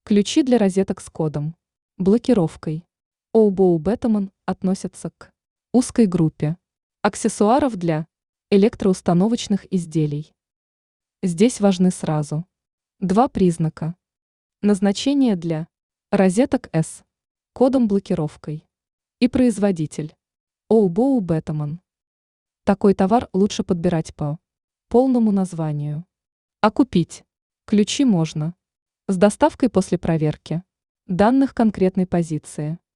Ключи для розеток с кодом. Блокировкой. OBO Betaman относятся к узкой группе аксессуаров для электроустановочных изделий. Здесь важны сразу два признака. Назначение для розеток S кодом блокировкой и производитель OBO Betaman. Такой товар лучше подбирать по полному названию. А купить ключи можно с доставкой после проверки данных конкретной позиции.